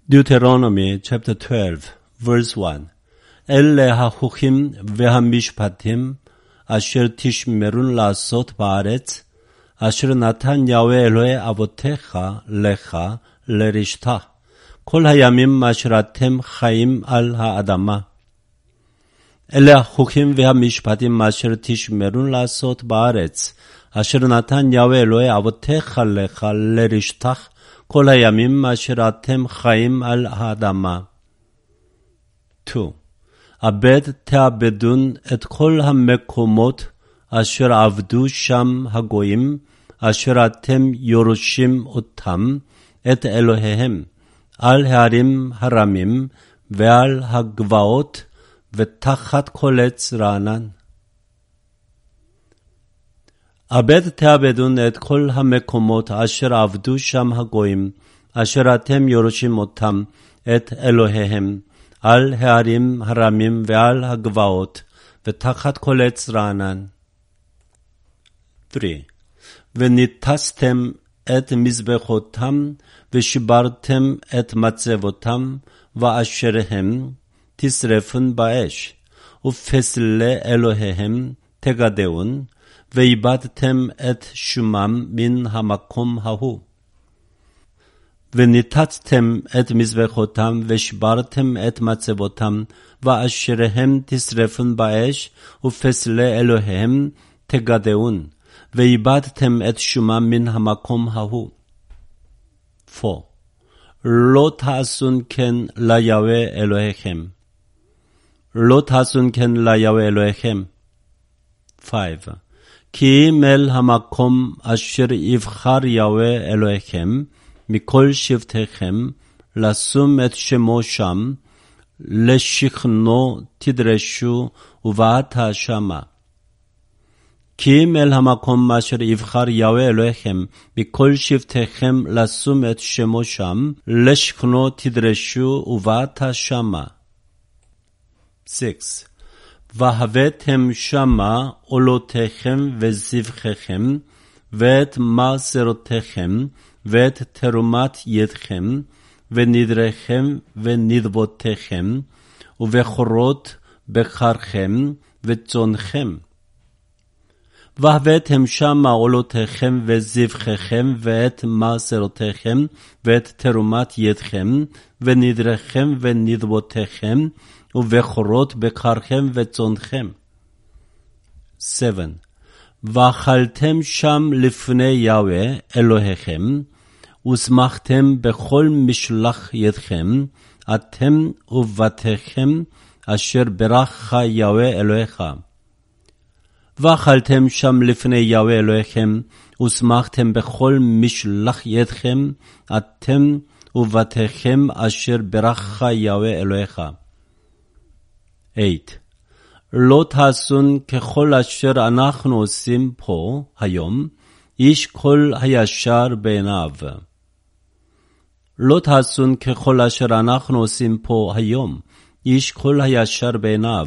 Deuteronomy chapter 12 verse 1 אלה החוקים והמשפטים אשר תשמרון לעשות בארץ אשר נתן יהוה אלוהי אבותיך לך לרשתה כל הימים אשר אתם חיים על האדמה. אלה החוקים והמשפטים אשר תשמרון לעשות בארץ אשר נתן יהוה אלוהי אבותיך לך לרשתה כל הימים אשר אתם חיים על האדמה. 2. תאבדון את כל המקומות אשר עבדו שם הגויים, אשר אתם יורשים אותם, את אלוהיהם, על הערים הרמים ועל הגבעות ותחת כל עץ רענן. תאבדון את כל המקומות אשר עבדו שם הגויים, אשר אתם יורשים אותם, את אלוהיהם, על הערים הרמים ועל הגבעות, ותחת כל עץ רענן. 3. וניתסתם את מזבחותם, ושברתם את מצבותם, ואשריהם תשרפון באש, ופסלי אלוהיהם תגדעון, ואיבדתם את שמם מן המקום ההוא. וניתצתם את מזבחותם ושברתם את מצבותם, ואשריהם תשרפון באש, ופסלי אלוהיהם תגדעון, ואיבדתם את שמם מן המקום ההוא. 4. לא תעשון כן ליהוה אלוהיכם. לא תעשון כן ליהוה אלוהיכם. 5. כי אם אל המקום אשר יבחר יהוה אלוהיכם, מכל שבטיכם, לשום את שמו שם, לשכנו תדרשו ובאתה שמה. כי אם אל המקום אשר יבחר יהוה אלוהיכם, מכל שבטיכם, לשום את שמו שם, לשכנו תדרשו ובאתה שמה. 6. והבאתם שמה עולותיכם וזבחיכם, ואת מעשרותיכם, ואת תרומת ידכם, ונדריכם ונדבותיכם, ובכורות בקרכם וצונכם. והבאתם שמה עולותיכם וזבחיכם, ואת מעשרותיכם, ואת תרומת ידכם, ונדריכם ונדבותיכם, ובכורות בקרכם וצונכם. 7. ואכלתם שם לפני יהוה אלוהיכם, ושמחתם בכל משלח ידכם, אתם ובתיכם, אשר ברך יהוה אלוהיך. ואכלתם שם לפני יהוה אלוהיכם, ושמחתם בכל משלח ידכם, אתם ובתיכם, אשר ברך יהוה אלוהיך. 8. לא תעשון ככל אשר אנחנו עושים פה היום, איש כל הישר בעיניו. לא תעשון ככל אשר אנחנו עושים פה היום, איש כל הישר בעיניו.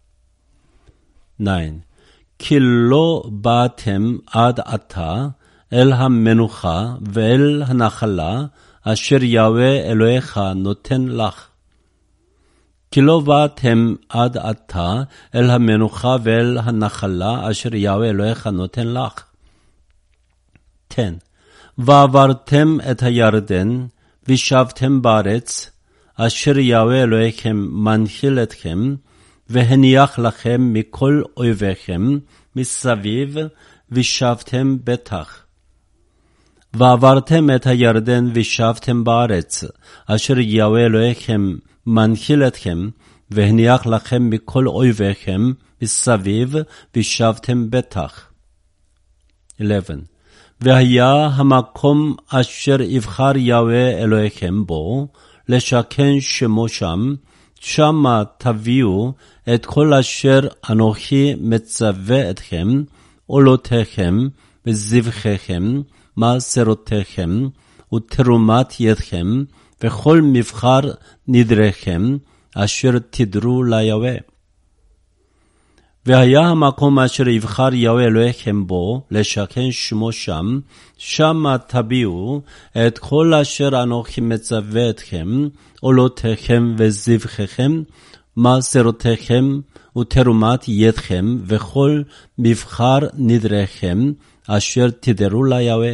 9. כי לא באתם עד עתה אל המנוחה ואל הנחלה, אשר יהוה אלוהיך נותן לך. כי לא באתם עד עתה אל המנוחה ואל הנחלה אשר יהוה אלוהיך נותן לך. 10. ועברתם את הירדן ושבתם בארץ אשר יהוה אלוהיכם מנחיל אתכם, והניח לכם מכל אויביכם מסביב, ושבתם בטח. ועברתם את הירדן ושבתם בארץ אשר יהוה אלוהיכם מנחיל אתכם, והניח לכם מכל אויביכם מסביב, ושבתם בטח. 11. והיה המקום אשר יבחר יהוה אלוהיכם בו, לשכן שמו שם, שמה תביאו את כל אשר אנוכי מצווה אתכם, עולותיכם וזבחיכם, מעשרותיכם ותרומת ידכם, וכל מבחר נדריכם, אשר תדרו ליהוה. והיה המקום אשר יבחר יהוה אלוהיכם בו, לשכן שמו שם, שמה תביאו את כל אשר אנוכי מצווה אתכם, עולותיכם וזבחיכם, מעשרותיכם ותרומת ידכם, וכל מבחר נדריכם, אשר תדרו ליהוה.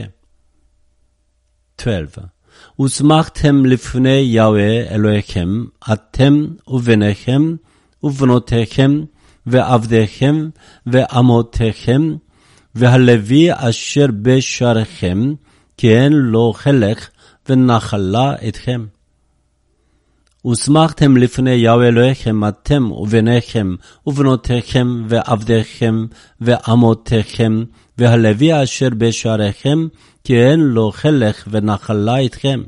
12. ושמחתם לפני יהוה אלוהיכם, אתם ובניכם ובנותיכם, ועבדיכם ואמותיכם, והלוי אשר בשעריכם, כי אין לו חלק ונחלה אתכם. ושמחתם לפני יהוה אלוהיכם, אתם ובניכם ובנותיכם ועבדיכם ואמותיכם, והלוי אשר בשעריכם, כי אין לו חלק ונחלה אתכם.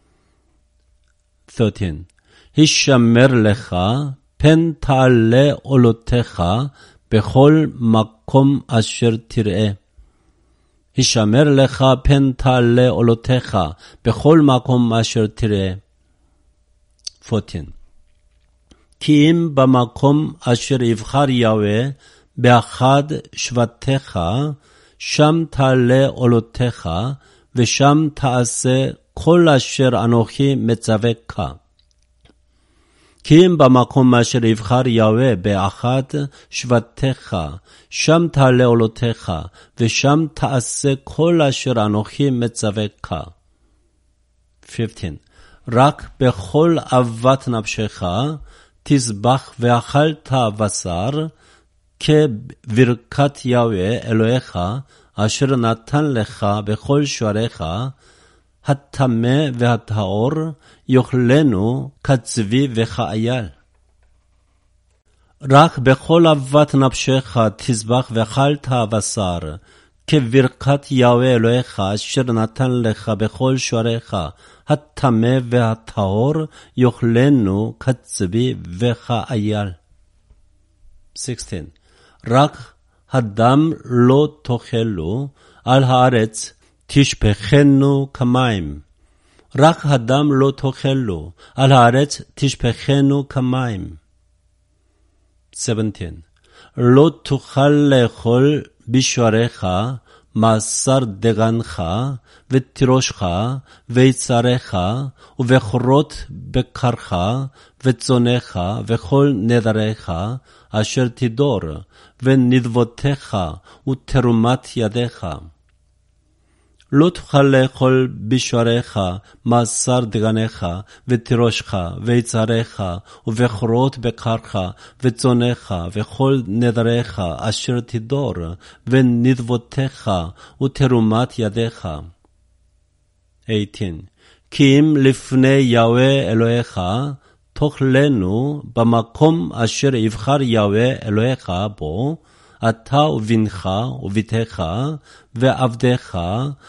13. הישמר לך פן תעלה עולותיך בכל מקום אשר תראה. הישמר לך פן תעלה עולותיך בכל מקום אשר תראה. 14. כי אם במקום אשר יבחר יהוה באחד שבטיך, שם תעלה עולותיך, ושם תעשה כל אשר אנוכי מצווך. כי אם במקום אשר יבחר יהוה באחד שבטיך, שם תעלה עולותיך, ושם תעשה כל אשר אנוכי מצווך. 15. רק בכל אהבת נפשך תזבח ואכלת בשר, כברכת יהוה אלוהיך, אשר נתן לך בכל שעריך, הטמא והטהור יאכלנו כצבי וכאייל. רק בכל אהבת נפשך תזבח ואכלת בשר, כברכת יהוה אלוהיך, אשר נתן לך בכל שעריך, הטמא והטהור יאכלנו כצבי וכאייל. 16. רק הדם לא תאכלו, על הארץ תשפכנו כמים. רק הדם לא תאכלו, על הארץ תשפכנו כמים. 17. לא תוכל לאכול בשעריך מעשר דגנך ותירושך ויצריך ובכורות בקרך וצונך וכל נדריך אשר תדור ונדבותיך ותרומת ידיך. לא תוכל לאכול בשעריך מעשר דגנך ותירושך ויצריך ובכורות בקרך וצונך וכל נדריך אשר תדור ונדבותיך ותרומת ידיך. 18. כי אם לפני יהוה אלוהיך תאכלנו במקום אשר יבחר יהוה אלוהיך בו, אתה ובנך וביתך ועבדיך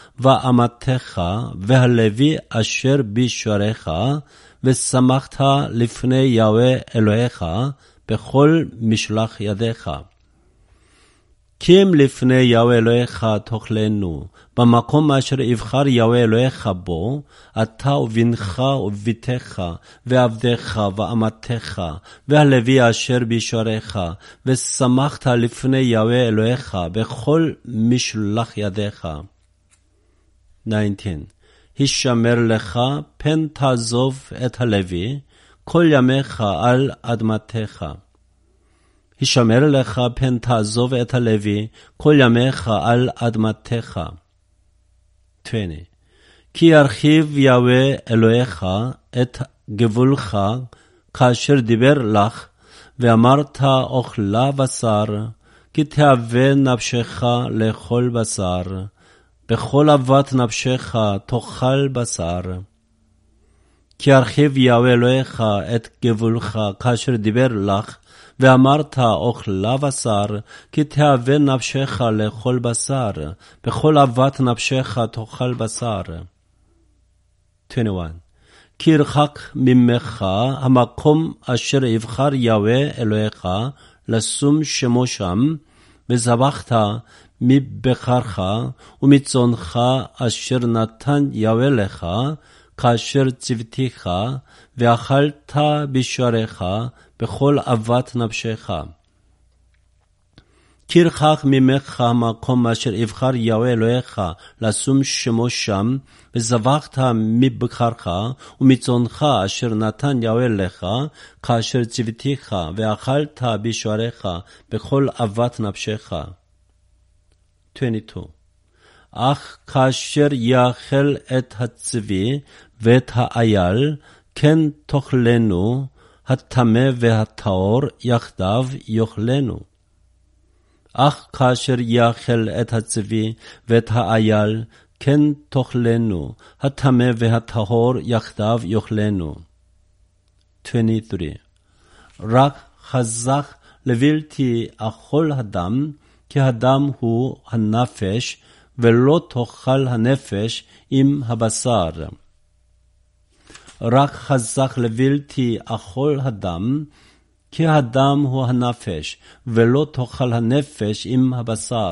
ואמתך והלוי אשר בשעריך, ושמחת לפני יהוה אלוהיך בכל משלח ידיך. כי אם לפני יהוה אלוהיך תאכלנו במקום אשר יבחר יהוה אלוהיך בו, אתה ובנך וביתך ועבדיך ואמתך והלוי אשר בשעריך, ושמחת לפני יהוה אלוהיך בכל משלח ידיך. 19. הישמר לך פן תעזוב את הלוי כל ימיך על אדמתך. הישמר לך פן תעזוב את הלוי כל ימיך על אדמתך. 20. כי ירחיב יהוה אלוהיך את גבולך כאשר דיבר לך, ואמרת אוכלה בשר, כי תאווה נפשך לאכול בשר, בכל אהבת נפשך תאכל בשר. כי ירחיב יהוה אלוהיך את גבולך כאשר דיבר לך, ואמרת אוכלה בשר, כי תאווה נפשך לאכול בשר, בכל אהבת נפשך תאכל בשר. 21. כי ירחק ממך המקום אשר יבחר יהוה אלוהיך לשום שמו שם, וזבחת מבקרך ומצונך אשר נתן יהוה לך, כאשר צוותיך, ואכלת בשעריך בכל אהבת נפשך. כי ירחק ממך המקום אשר יבחר יהוה אלוהיך לשום שמו שם, וזבחת מבקרך ומצונך אשר נתן יהוה לך, כאשר ציוותיך, ואכלת בשעריך בכל אהבת נפשך. 22. אך כאשר יאכל את הצבי ואת האייל, כן תאכלנו, הטמא והטהור יחדיו יאכלנו. אך כאשר יאכל את הצבי ואת האייל, כן תאכלנו, הטמא והטהור יחדיו יאכלנו. 23. רק חזק לבלתי אכול הדם, כי הדם הוא הנפש, ולא תאכל הנפש עם הבשר. רק חזק לבלתי אכול הדם, כי הדם הוא הנפש, ולא תאכל הנפש עם הבשר.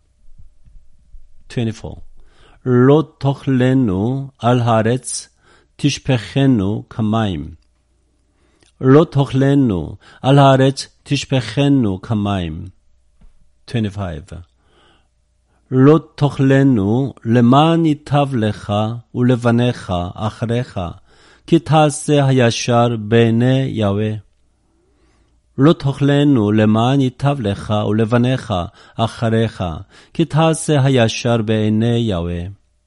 24. לא תאכלנו על הארץ, תשפכנו כמים. לא תאכלנו על הארץ, תשפכנו כמים. 25. לא תאכלנו למען ייטב לך ולבניך אחריך, כי תעשה הישר בעיני יהוה. לא תאכלנו למען ייטב לך ולבניך אחריך, כי תעשה הישר בעיני יהוה.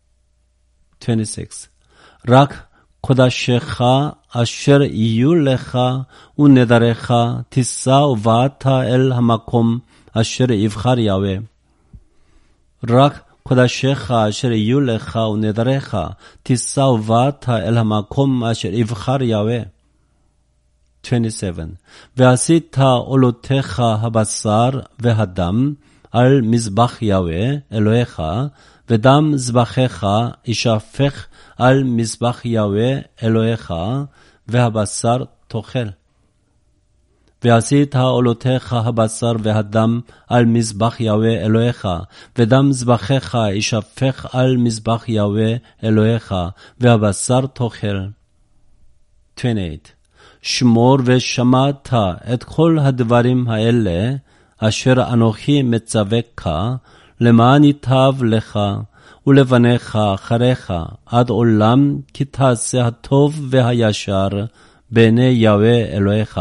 26. רק קודשך אשר יהיו לך ונדריך תישא ובאת אל המקום אשר יבחר יהוה. רק קודשך אשר יהיו לך ונדריך תישא ובאת אל המקום אשר יבחר יהוה. 27. ועשית עולותיך הבשר והדם על מזבח יהוה אלוהיך, ודם זבחיך ישפך על מזבח יהוה אלוהיך, והבשר תאכל. ועשית עולותיך הבשר והדם על מזבח יהוה אלוהיך, ודם זבחיך ישפך על מזבח יהוה אלוהיך, והבשר תאכל. 28. שמור ושמעת את כל הדברים האלה, אשר אנוכי מצווך, למען ייטב לך ולבניך אחריך עד עולם, כי תעשה הטוב והישר בעיני יהוה אלוהיך.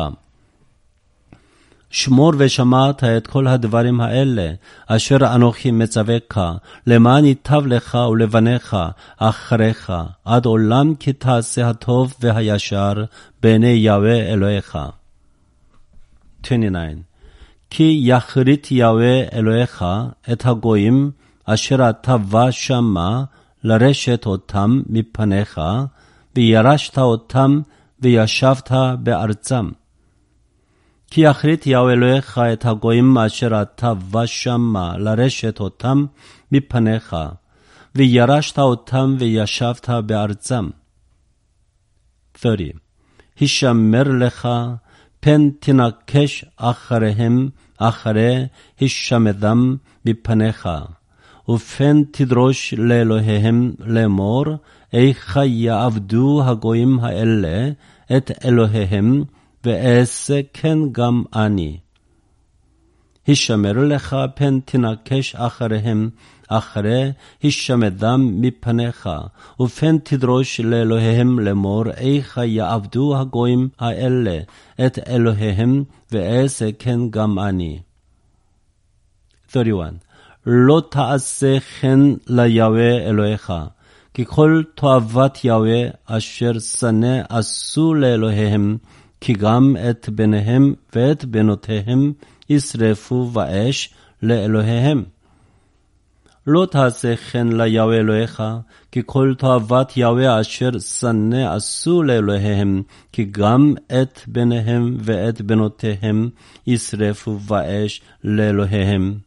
שמור ושמעת את כל הדברים האלה, אשר אנוכי מצווך, למען ייטב לך ולבניך אחריך עד עולם, כי תעשה הטוב והישר בעיני יהוה אלוהיך. 29. כי יכרית יהוה אלוהיך את הגויים אשר אתה בא שמה לרשת אותם מפניך, וירשת אותם וישבת בארצם. כי יכרית יהוה אלוהיך את הגויים אשר אתה בא שמה לרשת אותם מפניך, וירשת אותם וישבת בארצם. 30. הישמר לך, פן תנקש אחריהם אחרי הישמדם מפניך, ופן תדרוש לאלוהיהם לאמור, איך יעבדו הגויים האלה את אלוהיהם, ואעשה כן גם אני. הישמר לך, פן תנקש אחריהם אחרי הישמדם מפניך, ופן תדרוש לאלוהיהם לאמור, איך יעבדו הגויים האלה את אלוהיהם, ואעשה כן גם אני. 31. לא תעשה כן ליהוה אלוהיך, כי כל תועבת יהוה אשר שנא עשו לאלוהיהם, כי גם את בניהם ואת בנותיהם ישרפו באש לאלוהיהם. לא תעשה כן ליהוה אלוהיך, כי כל תועבת יהוה אשר שנא עשו לאלוהיהם, כי גם את בניהם ואת בנותיהם ישרפו באש לאלוהיהם.